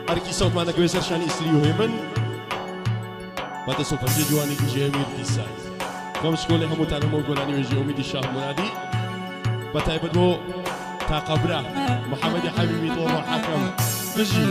هەرکی سەوتمانە گوێ سەرشانی ئیسلی و هێ من بەدە سۆپەنجە جوانێکی ژێویر دیسای خۆم شکۆڵی هەمووتانەمە گۆرانی وێژی ئومیدی شاه مرادی بە تایبەت بۆ تاقەبرا محەممەدی حەبیبی تۆڕ حەکەم بژی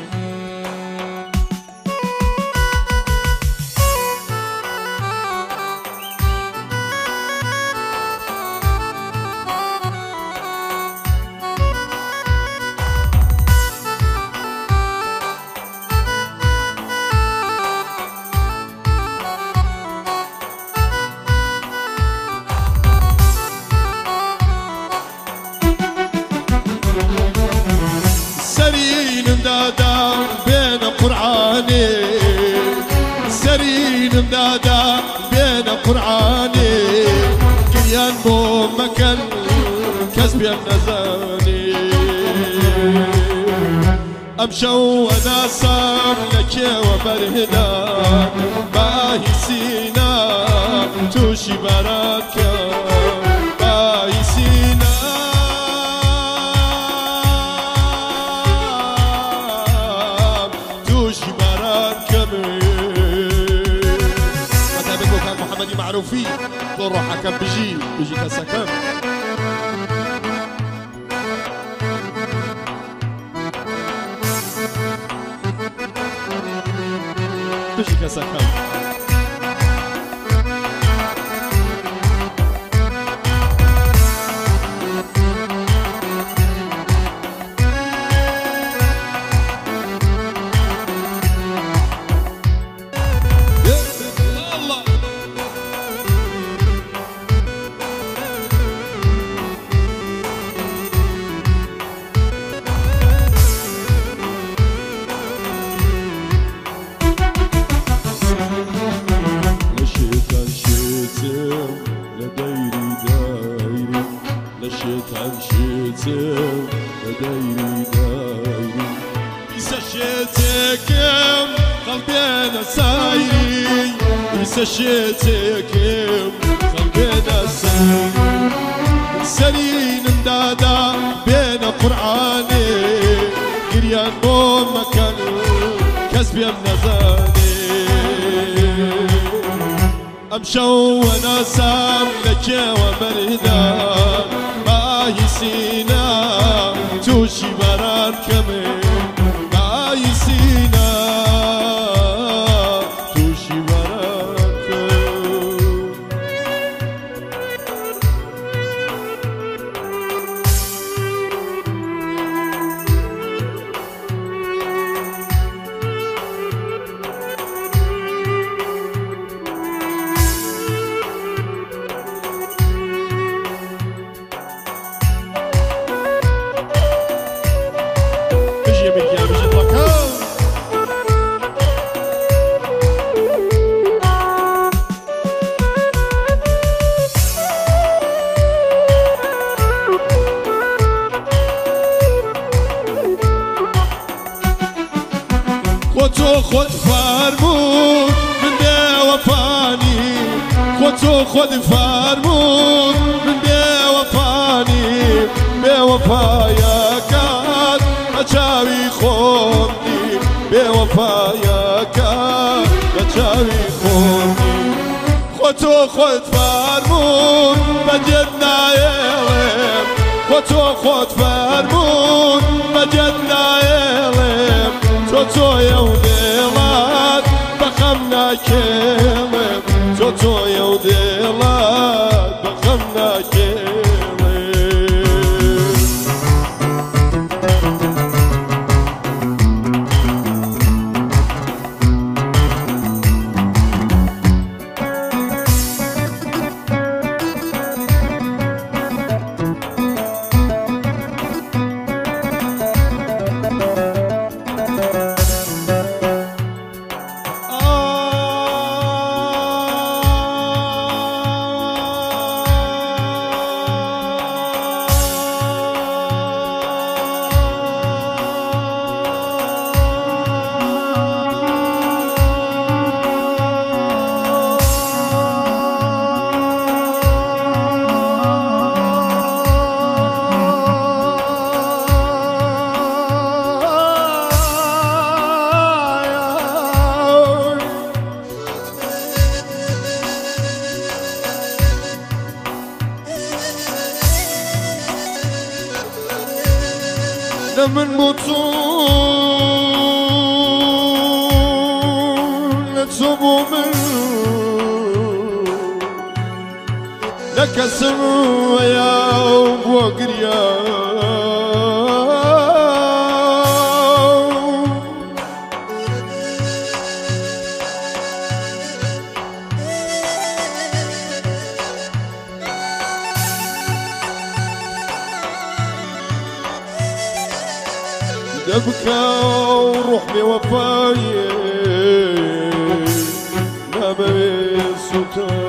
سرين دادا بين قرآني كريان بو مكان كسبي النزاني أمشوا وناسم لك وبرهنا باهي سينا توشي براتك باهي سينا توشي براتك محمدي معروفي طور حكم بيجي كسكن بيجي كسكن دايري يسشيتكم قلبنا سايري يسشيتكم قلبنا سايري سنين مدادا بين قرآني قريان بو مكان كسبي النزاني أمشوا وناسام لك وبرهدا باهي سينا توشي برار كمي باهي سينا توشي برار كمي خود فرمود من بوفاني خود فرمود من بوفاني بوفايا كان أجاوي خوني بوفايا كان أجاوي خوني خود فرمود مجدنا يلم خود فرمود مجدنا يلم تو يوديلات بخمنا كلم تو يوديلات بخمنا كلم بو من لكسم ويا وقريا دبكى وروح بوفاي ما بيسوتا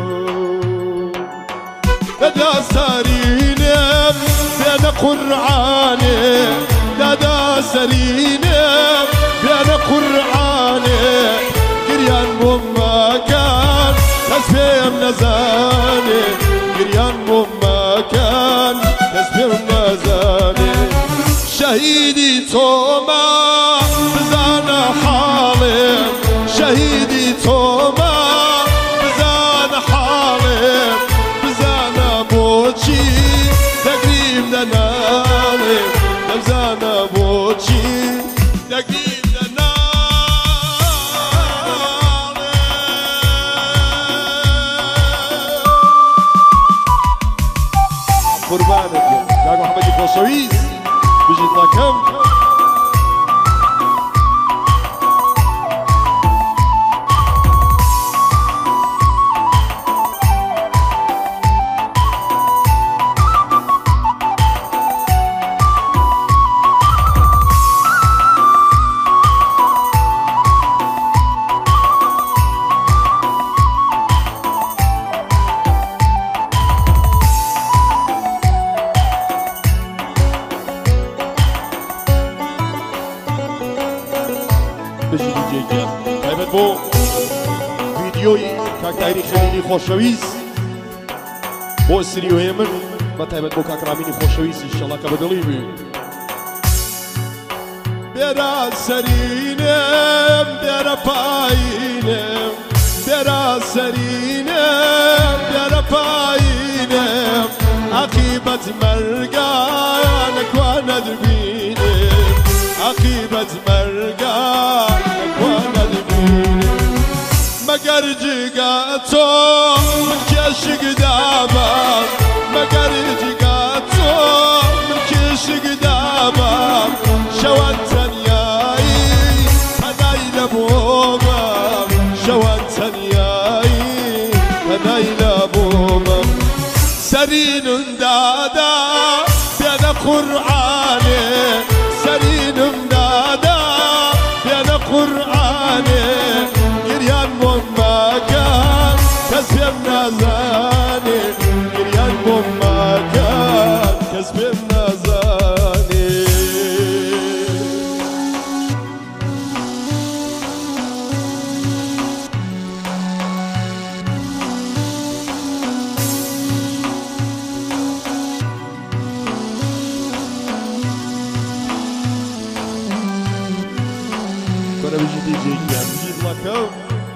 دادا سارينا بين قرعاني دادا سارينا بين قرعاني قريان مما كان تسبيم نزاني قريان مما كان تسبيم نزاني شهيدي توما بزانا حالي شهيدي توما بزانا حالي بزانا بوشي تقريب دنالي بزانا بوشي تقريب دنالي قربانك يا محمد الخوشويس بجيت لكم تایبەت بۆ ڤیدیۆی کاک تایری خەلیلی خۆشەویست بۆ سریۆیە من بە تایبەت بۆ کاک ڕامینی خۆشەویست ئینشەڵا کە بەدڵی بێ بێرە سەرینم بێرە پایینم بێرە سەرینم بێرە پایینم عاقیبەت مەرگان نەکوا نەدبینم عاقیبەت مەرگان مگر جگا تو من کشک دامم مگر جگا تو من کشک دامم شوان تنیایی پنای لبومم شوان تنیایی پنای لبومم سرینم دادا بیان قرآنه سرینم دادا بیان قرآنه گریان ممکن کسبیم نزانی گریان ممکن کسبیم نزانی کنه بجی دیجی گیم بجید لکم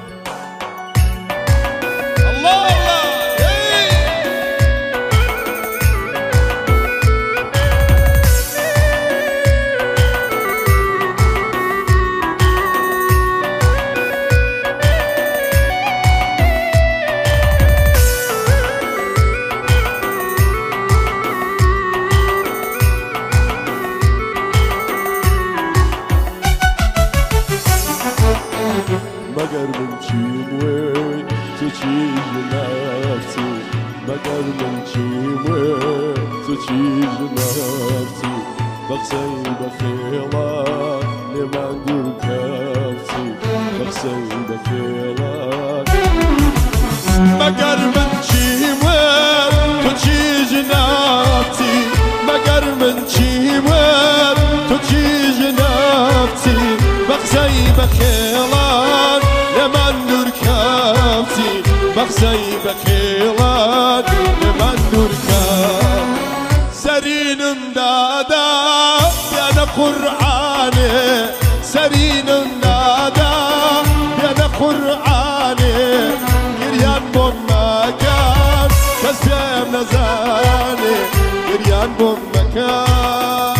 مگر من چیم وین تو چیز نفسی مگر من چیم وین تو چیز نفسی بخشی بخیلا نمان دور کفسی بخشی بخیلا مگر من چیم وین تو چیز نفسی مگر من چیم وین تو چیز نفسی بخشی بخیلا لمن دور کفتی بخشی بخیلان لمن دور کفت سرینم دادا بیان قرآنه سرینم دادا بیان قرآنه گریان ممکن کسبیم نزانه گریان ممکن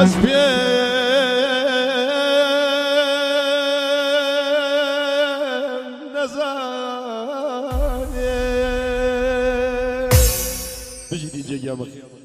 کەس پێ نەزانێ بژی دیجێ گیان بەخێر